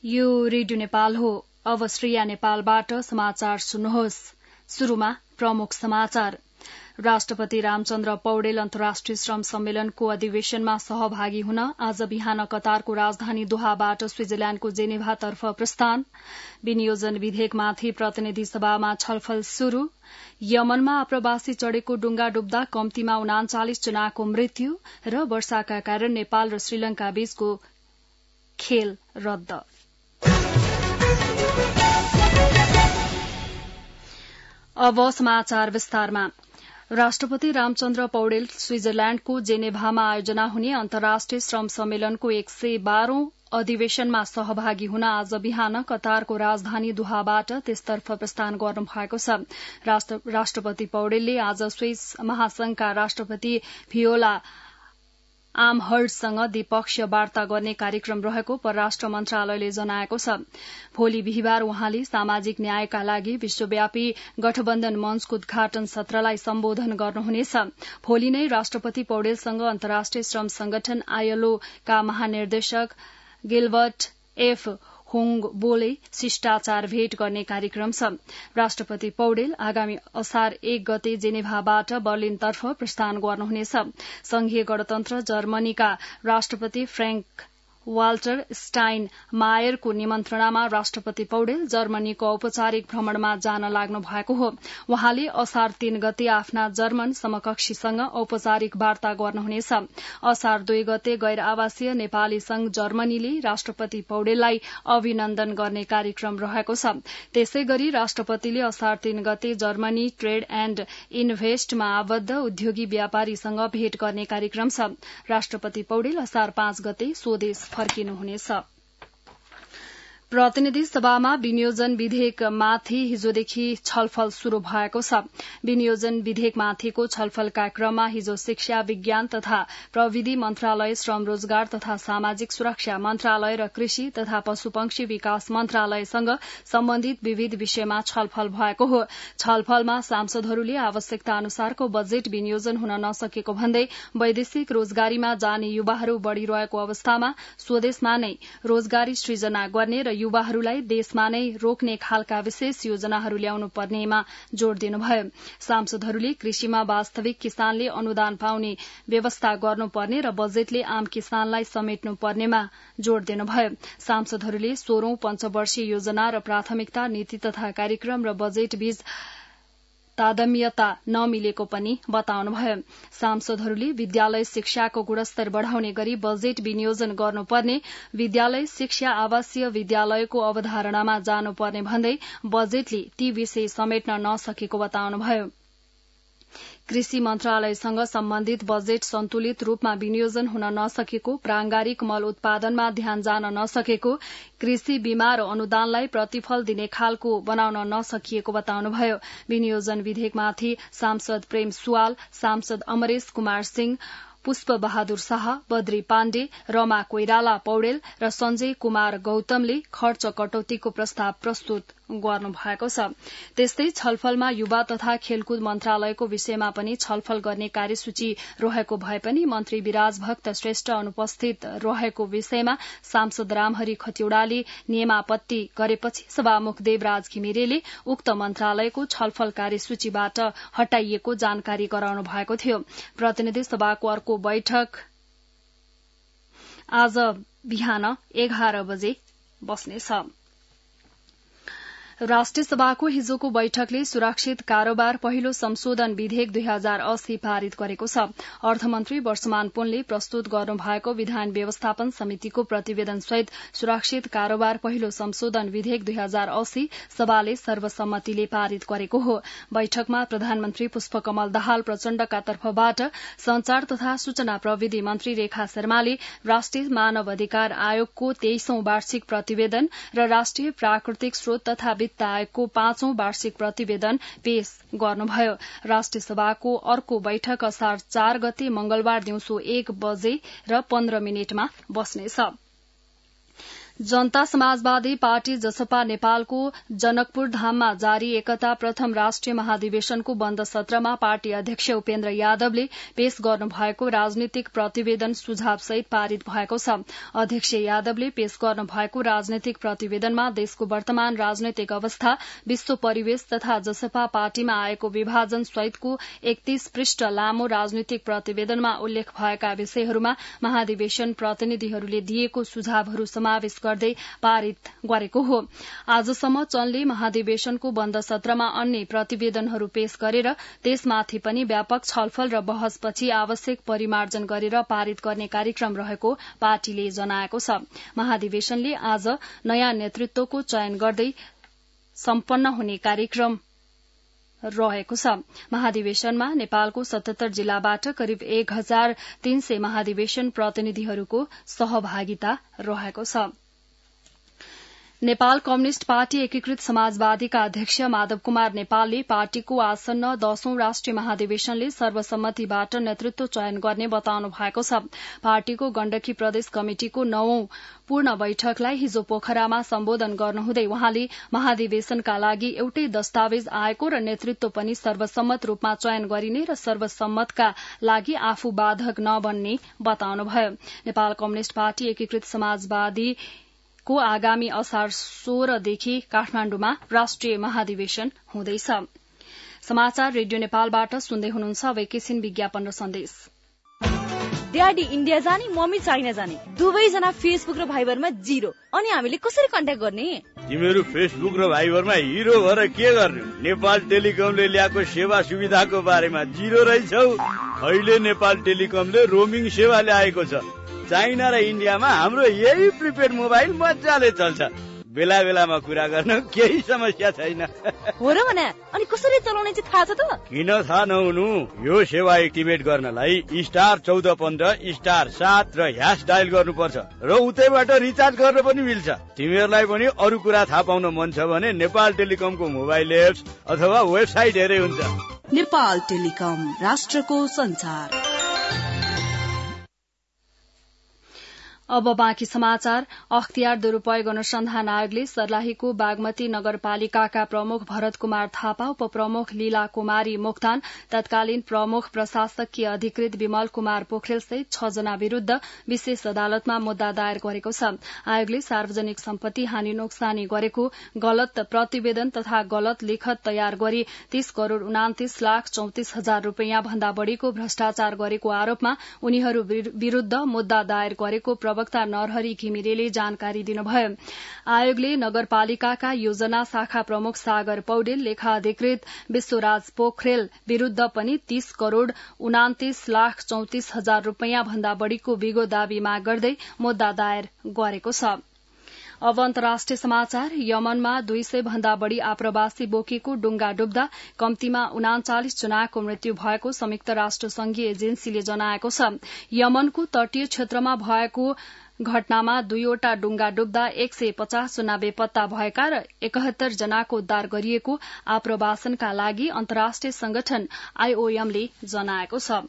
यो रेडियो नेपाल हो। अब श्रेया नेपालबाट समाचार सुन्नुहोस्। शुरूमा प्रमुख समाचार। राष्ट्रपति रामचन्द्र पौडेल अन्तर्राष्ट्रिय श्रम सम्मेलनको अधिवेशनमा सहभागी हुन आज बिहान कतारको राजधानी दोहाबाट स्विजरल्याण्डको जेनेभातर्फ प्रस्थान। विनियोजन विधेयकमाथि प्रतिनिधि सभामा छलफल शुरू। यमनमा आप्रवासी चढ़ेको डुङ्गा डुब्दा कम्तीमा 39 जनाको मृत्यु र वर्षाका कारण नेपाल र श्रीलंका बीचको खेल रद्द। अब समाचार विस्तारमा। राष्ट्रपति रामचन्द्र पौडेल स्विजरल्याण्डको जेनेभामा आयोजना हुने अन्तर्राष्ट्रिय श्रम सम्मेलनको 112औं अधिवेशनमा सहभागी हुन आज बिहान कतारको राजधानी दोहाबाट त्यसतर्फ प्रस्थान गर्नुभएको छ। राष्ट्रपति पौडेलले आज स्विस महासंघका राष्ट्रपति भियोला आमहर्डसँग द्विपक्षीय वार्ता गर्ने कार्यक्रम रहेको परराष्ट्र मन्त्रालयले जनाएको छ। भोलि बिहिबार उहाँले सामाजिक न्यायका लागि विश्वव्यापी गठबन्धन मञ्चको उद्घाटन सत्रलाई सम्बोधन गर्नुहुनेछ। भोलि नै राष्ट्रपति पौडेलसँग अन्तर्राष्ट्रिय श्रम संगठन ILO का महानिर्देशक गिलबर्ट एफ होङबोले शिष्टाचार भेट गर्ने कार्यक्रम छ। राष्ट्रपति पौडेल आगामी असार 1 गते जेनेभाबाट बर्लिनतर्फ प्रस्थान गर्नुहुनेछ। संघीय गणतन्त्र जर्मनीका राष्ट्रपति फ्रेन्क वाल्टर स्टाइन मायरको निमन्त्रणामा राष्ट्रपति पौडेल जर्मनीको औपचारिक भ्रमणमा जान लाग्नु भएको हो। उहाँले असार 3 गते आफ्ना जर्मन समकक्षीसँग औपचारिक वार्ता गर्नुहुनेछ। असार 2 गते गैर आवासीय नेपाली संघ जर्मनीले राष्ट्रपति पौडेललाई अभिनन्दन गर्ने कार्यक्रम रहेको छ। त्यसै गरी राष्ट्रपतिले असार 3 गते जर्मनी ट्रेड एण्ड इन्भेस्टमा आबद्ध उद्योगी व्यापारीसँग भेट गर्ने कार्यक्रम छ। राष्ट्रपति पौडेल असार 5 गते स्वदेश फर्किनुहुनेछ। प्रतिनिधि सभामा विनियोजन विधेयकमाथि हिजोदेखि छलफल शुरू भएको छ। विनियोजन विधेयकमाथिको छलफलका क्रममा हिजो शिक्षा विज्ञान तथा प्रविधि मन्त्रालय, श्रम रोजगार तथा सामाजिक सुरक्षा मन्त्रालय र कृषि तथा पशुपक्षी विकास मन्त्रालयसँग सम्बन्धित विविध विषयमा छलफल भएको हो। छलफलमा सांसदहरूले आवश्यकता अनुसारको बजेट विनियोजन हुन नसकेको भन्दै वैदेशिक रोजगारीमा जाने युवाहरू बढ़िरहेको अवस्थामा स्वदेशमा नै रोजगारी सृजना गर्ने र युवाहरूलाई देशमा नै रोक्ने खालका विशेष योजनाहरू ल्याउनु पर्नेमा जोड़ दिनुभयो। सांसदहरूले कृषिमा वास्तविक किसानले अनुदान पाउने व्यवस्था गर्नुपर्ने र बजेटले आम किसानलाई समेट्नु पर्नेमा जोड़ दिनुभयो। सांसदहरूले 16औं पञ्चवर्षीय योजना र प्राथमिकता नीति तथा कार्यक्रम र बजेट बीच तादम्यता नमिलेको पनि बताउनुभयो। सांसदहरूले विद्यालय शिक्षाको गुणस्तर बढ़ाउने गरी बजेट विनियोजन गर्नुपर्ने, विद्यालय शिक्षा आवासीय विद्यालयको अवधारणामा जानुपर्ने भन्दै बजेटले ती विषय समेट्न नसकेको बताउनुभयो। कृषि मन्त्रालयसँग सम्बन्धित बजेट सन्तुलित रूपमा विनियोजन हुन नसकेको, प्रांगारिक मल उत्पादनमा ध्यान जान नसकेको, कृषि बीमा र अनुदानलाई प्रतिफल दिने खालको बनाउन नसकिएको बताउनुभयो। विनियोजन विधेयकमाथि सांसद प्रेम सुवाल, सांसद अमरेश कुमार सिंह, पुष्प बहादुर शाह, बद्री पाण्डे, रमा कोइराला पौडेल र सञ्जय कुमार गौतमले खर्च कटौतीको प्रस्ताव प्रस्तुत गर्नु भएको छ। त्यस्तै छलफलमा युवा तथा खेलकुद मन्त्रालयको विषयमा पनि छलफल गर्ने कार्यसूची रहेको भए पनि मन्त्री विराज भक्त श्रेष्ठ अनुपस्थित रहेको विषयमा सांसद रामहरि खतिवड़ाले नियमापत्ति गरेपछि सभामुख देवराज घिमिरेले उक्त मन्त्रालयको छलफल कार्यसूचीबाट हटाइएको जानकारी गराउनु भएको थियो। प्रतिनिधि सभाको अर्को बैठक आज बिहान 11 बजे बस्नेछ। राष्ट्रिय सभाको हिजोको बैठकले सुरक्षित कारोबार पहिलो संशोधन विधेयक 2080 पारित गरेको छ। अर्थमन्त्री वर्षमान पुनले प्रस्तुत गर्नुभएको विधान व्यवस्थापन समितिको प्रतिवेदन सहित सुरक्षित कारोबार पहिलो संशोधन विधेयक 2080 सभाले सर्वसम्मतिले पारित गरेको हो। बैठकमा प्रधानमन्त्री पुष्पकमल दाहाल प्रचण्डका तर्फबाट संचार तथा सूचना प्रविधि मन्त्री रेखा शर्माले राष्ट्रिय मानव अधिकार आयोगको 23औं वार्षिक प्रतिवेदन र राष्ट्रिय प्राकृतिक स्रोत तथा वित्त आयोगको 5औं वार्षिक प्रतिवेदन पेश गर्नुभयो। राष्ट्रिय सभाको अर्को बैठक असार 4 गते मंगलबार दिउँसो 1 बजे र 15 मिनटमा बस्नेछ। जनता समाजवादी पार्टी जसपा नेपालको जनकपुर धाममा जारी एकता प्रथम राष्ट्रिय महाधिवेशनको बन्द सत्रमा पार्टी अध्यक्ष उपेन्द्र यादवले पेश गर्नुभएको राजनीतिक प्रतिवेदन सुझावसहित पारित भएको छ। अध्यक्ष यादवले पेश गर्नुभएको राजनीतिक प्रतिवेदनमा देशको वर्तमान राजनैतिक अवस्था, विश्व परिवेश तथा जसपा पार्टीमा आएको विभाजन सहितको 31 पृष्ठ लामो राजनीतिक प्रतिवेदनमा उल्लेख भएका विषयहरूमा महाधिवेशन प्रतिनिधिहरूले दिएको सुझावहरू समावेश गर्दै पारित गरेको हो। आजसम्म चल्ने महाधिवेशनको बन्द सत्रमा अन्य प्रतिवेदनहरू पेश गरेर त्यसमाथि पनि व्यापक छलफल र बहसपछि आवश्यक परिमार्जन गरेर पारित गर्ने कार्यक्रम रहेको पार्टीले जनाएको छ। महाधिवेशनले आज नयाँ नेतृत्वको चयन गर्दै सम्पन्न हुने कार्यक्रम रहेको छ। महाधिवेशनमा नेपालको 77 जिल्लाबाट करिब 1300 महाधिवेशन प्रतिनिधिहरूको सहभागिता रहेको छ। नेपाल कम्युनिष्ट पार्टी एकीकृत समाजवादीका अध्यक्ष माधव कुमार नेपालले पार्टीको आसन्न 10औं राष्ट्रिय महाधिवेशनले सर्वसम्मतिबाट नेतृत्व चयन गर्ने बताउनु भएको छ। पार्टीको गण्डकी प्रदेश कमिटिको 9औं पूर्ण बैठकलाई हिजो पोखरामा सम्बोधन गर्नुहुँदै वहाँले महाधिवेशनका लागि एउटै दस्तावेज आएको र नेतृत्व पनि सर्वसम्मत रूपमा चयन गरिने र सर्वसम्मतका लागि आफू बाधक नबन्ने बताउनुभयो। नेपाल कम्युनिष्ट पार्टी एकीकृत समाजवादी को आगामी असार 16 देखि काठमाण्डुमा राष्ट्रिय महाधिवेशन हुँदैछ। समाचार रेडियो नेपालबाट सुन्दै हुनुहुन्छ। अब एकैछिन विज्ञापन र सन्देश। ड्याडी इन्डिया जाने, मम्मी चाइना जाने, दुवैजना फेसबुक र भाइबरमा 0। अनि हामीले कसरी कन्ट्याक्ट गर्ने? तिमीहरू फेसबुक र भाइबरमा हिरो भएर के गर्ने? नेपाल टेलिकमले ल्याएको सेवा सुविधाको बारेमा 0 रहेछौ। अहिले नेपाल टेलिकमले रोमिङ सेवा ल्याएको छ। चाइना र इन्डियामा हाम्रो यही प्रिपेड मोबाइल मजाले चल्छ। बेला बेलामा कुरा गर्न केही समस्या छैन। हो र भने अनि कसरी चलाउने चाहिँ थाहा छ त? किन थाहा नहुनु? यो सेवा एक्टिभेट गर्नलाई *1415 *7 र # डायल गर्नुपर्छ र उतैबाट रिचार्ज गर्न पनि मिल्छ। तिमीहरूलाई पनि अरू कुरा थाहा पाउन मन छ भने नेपाल टेलिकमको मोबाइल एप्स अथवा वेबसाइट हेरे हुन्छ। नेपाल टेलिकम, राष्ट्रको संचार। अब बाँकी समाचार। अख्तियार दुरूपयोग अनुसन्धान आयोगले सर्लाहीको बागमती नगरपालिकाका प्रमुख भरत कुमार थापा, उपप्रमुख लीला कुमारी मोक्तान, तत्कालीन प्रमुख प्रशासकीय अधिकृत विमल कुमार पोखरेल सहित 6 जना विरूद्ध विशेष अदालतमा मुद्दा दायर गरेको छ। आयोगले सार्वजनिक सम्पत्ति हानि नोक्सानी गरेको, गलत प्रतिवेदन तथा गलत लेखत तयार गरी 30 करोड़ 29 लाख 34 हजार रूपियाँ भन्दा बढ़ीको भ्रष्टाचार गरेको आरोपमा उनीहरू विरूद्ध मुद्दा दायर गरेको प्रवक्ता नरहरी घिमिरेले जानकारी दिनुभयो। आयोगले नगरपालिकाका योजना शाखा प्रमुख सागर पौडेल, लेखा अधिकृत विश्वराज पोखरेल विरूद्ध पनि 30 करोड़ 29 लाख 34 हजार रूपियाँ भन्दा बढ़ीको बिगो दावी माग गर्दै मुद्दा दायर गरेको छ। अब अन्तर्राष्ट्रिय समाचार। यमनमा 200 भन्दा बढ़ी आप्रवासी बोकेको डुंगा डुब्दा कम्तीमा 39 जनाको मृत्यु भएको संयुक्त राष्ट्र संघीय एजेन्सीले जनाएको छ। यमनको तटीय क्षेत्रमा भएको घटनामा 2वटा डुंगा डुब्दा 150 जना बेपत्ता भएका र 71 जनाको उद्धार गरिएको आप्रवासनका लागि अन्तर्राष्ट्रिय संगठन IOM ले जनाएको छ।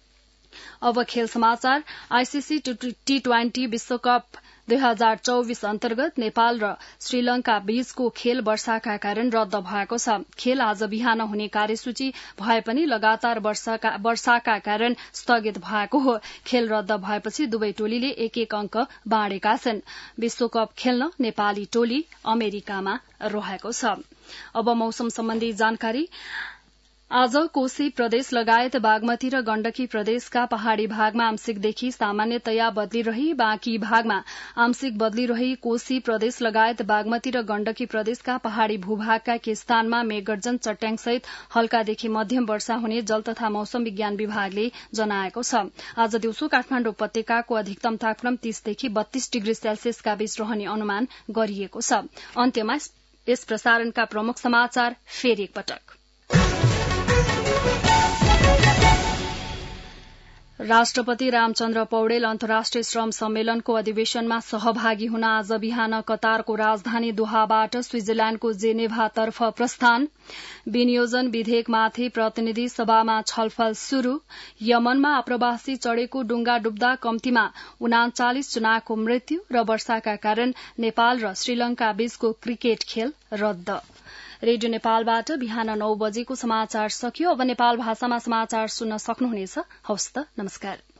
अब खेल समाचार। आईसीसी T20 विश्वकप 2024 अन्तर्गत नेपाल र श्रीलंका बीचको खेल वर्षाका कारण रद्द भएको छ। खेल आज बिहान हुने कार्यसूची भए पनि लगातार वर्षाका कारण स्थगित भएको हो। खेल रद्द भएपछि दुवै टोलीले 1-1 अंक बाँडेका छन्। विश्वकप खेल्न नेपाली टोली अमेरिकामा रहेको छ। अब मौसम सम्बन्धी जानकारी। आज कोशी प्रदेश लगायत बागमती र गण्डकी प्रदेशका पहाड़ी भागमा आंशिकदेखि सामान्यतया बदली रही, बाँकी भागमा आंशिक बदली रही। कोशी प्रदेश लगायत बागमती र गण्डकी प्रदेशका पहाड़ी भूभागका केही स्थानमा मेघगर्जन, चट्याङसहित हल्कादेखि मध्यम वर्षा हुने जल तथा मौसम विज्ञान विभागले जनाएको छ। आज दिउँसो काठमाडौँ उपत्यकाको अधिकतम तापक्रम 30 देखि 32 डिग्री सेल्सियसका बीच रहने अनुमान गरिएको छ। अन्त्यमा यस प्रसारणका प्रमुख समाचार फेरि एकपटक। राष्ट्रपति रामचन्द्र पौडेल अन्तर्राष्ट्रिय श्रम सम्मेलनको अधिवेशनमा सहभागी हुन आज बिहान कतारको राजधानी दोहाबाट स्विजरल्याण्डको जेनेभातर्फ प्रस्थान। विनियोजन विधेयकमाथि प्रतिनिधि सभामा छलफल शुरू। यमनमा आप्रवासी चढ़ेको डुङ्गा डुब्दा कम्तीमा 39 जनाको मृत्यु र वर्षाका कारण नेपाल र श्रीलंका बीचको क्रिकेट खेल रद्द। रेडियो नेपालबाट बिहान 9 बजेको समाचार सकियो। अब नेपाल भाषामा समाचार सुन्न सक्नुहुनेछ। हवस् त, नमस्कार।